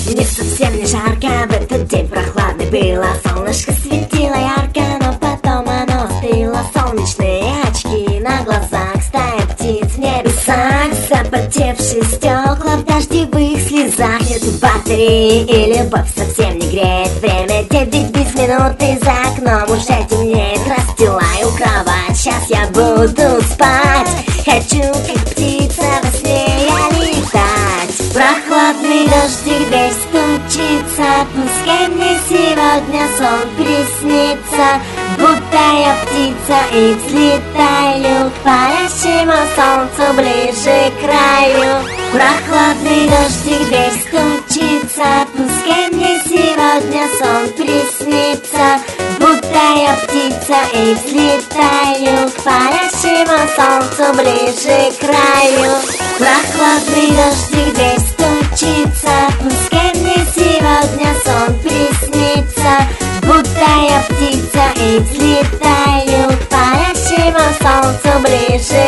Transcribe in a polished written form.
Мне совсем не жарко, в этот день прохладный было. Солнышко светило ярко, но потом оно стыло. Солнечные очки на глазах, стая птиц в небесах. Запотевшие стекла в дождевых слезах. Нету батареи и любовь совсем не греет. Время 9 без минуты, за окном уже темнеет. Расстилаю кровать, сейчас я буду спать. Хочу, как птица, во сне я летать. Прохладный дождик, дверь стучится. Пускай мне сегодня сон приснится, будто я птица и взлетаю к палящему солнцу ближе к краю. Прохладный дождик, дверь стучится. Пускай мне сегодня сон приснится, будто я птица и взлетаю к палящему солнцу ближе к краю. Прохладный дождик, дверь стучится. Пускай мне сегодня сон приснится, будто я птица и взлетаю к палящему солнцу ближе